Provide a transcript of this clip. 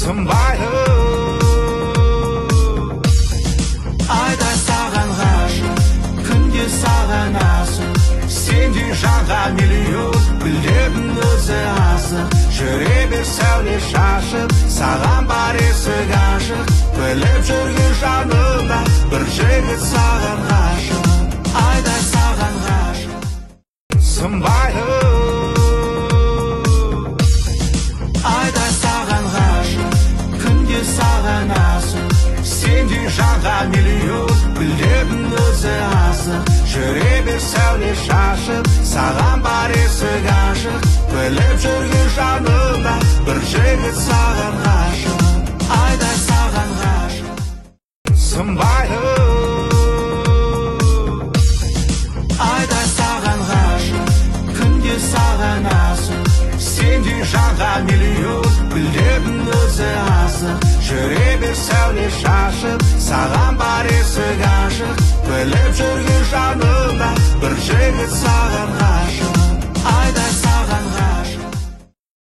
сынбайды айдай саған ғашық күнде саған асық сендей жанға миллион гүлдердің өзі асық жүре бер сәуле шашып саған бар есік ашық біліп жүрген жанымда бір жігіт саған ғашық айдай саған ғашық сынбайды айдай саған ғашық күнде саған асық сендей жанға миллион гүлдердің өзі асық жүре бер сәуле шашып саған бар есік ашық біліп жүрген жанымда бір жігіт саған ғашық айдай саған ғашық сынбайды айдай саған ғашық күнде саған асық сендей жанға миллион гүлдердің өзі асық жүре бер сәуле шашып саған бар есік ашық біліп жүрген жанымда бір жігіт